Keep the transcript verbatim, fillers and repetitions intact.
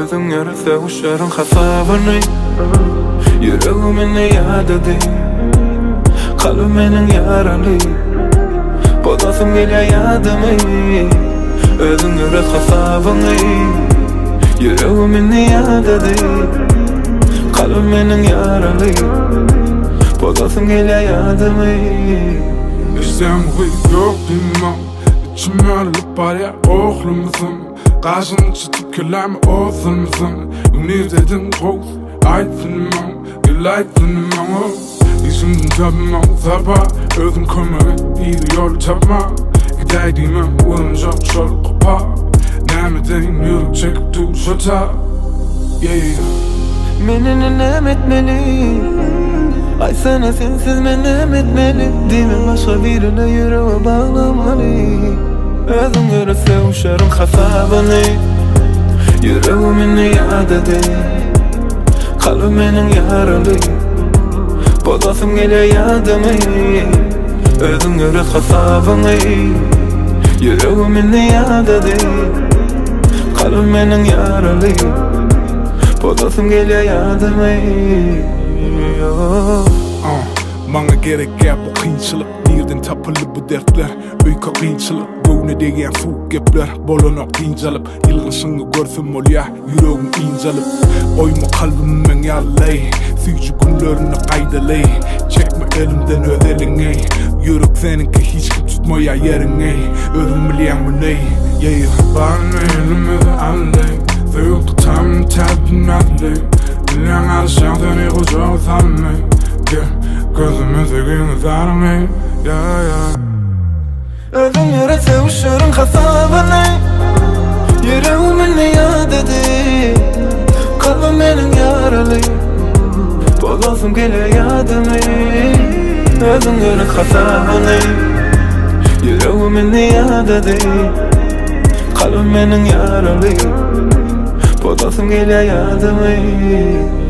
Özün yarasa uşarın hasabını Yüreğimini yad edeyim Kalbimin yaralı Bodasım gele yadımı Özün yarasa hasabını Yüreğimini yad edeyim Kalbimin yaralı Bodasım gele yadımı İşten bu yok bilmem İçime alıp var ya oğlumuzum Karşını çıtıp küllerimi oğlumuzum Ünlü dedin koğuz Aydınmam, gül aydınmam İzimden tapmam, tapa Özüm kömürü, iyi yolu tapma Gideydiğime vurunca çol kopa Nemedeyim yürük çekip dur şota Yeah yeah Menini nem etmeli Ay sana sensiz men nem etmeli Dime başka birine yüreğe bağlamalı Özüm görürse uşarım hasabını Yüreğimini yad edeyim Kalbimin yaralı Bodasım gele yadımı Özüm görür hasabını Yüreğimini yad edeyim Kalbimin yaralı Bodasım gele yadımı Bana gerek gel bu kıyınçılık Nereden tapılı bu dertler Uyka kıyınçılık Göğüne degen soğuk gepler Bolana kıyıncalıp Yılgısını görsüm ol ya Yüreğim incalıp Oyma kalbimin yarlay Süyücü günlerini kaydalay Çekme elimden öz elini Yürek seninki hiç kim tutmaya yerini Özüm bilen bu ney Yeah Bana elimi allay Süyükte tam tepin allay Bilen alışan seni kucağı sanmay Yeah Gözümü sevgini sarmay Yeah yeah Özüm yere sevişirim hasabını Yüreğimini yad edeyim Kalbimin yaralı Bodasım gele yadımı Özüm yere hasabını Yüreğimini yad edeyim Kalbimin yaralı Bodasım gele yadımı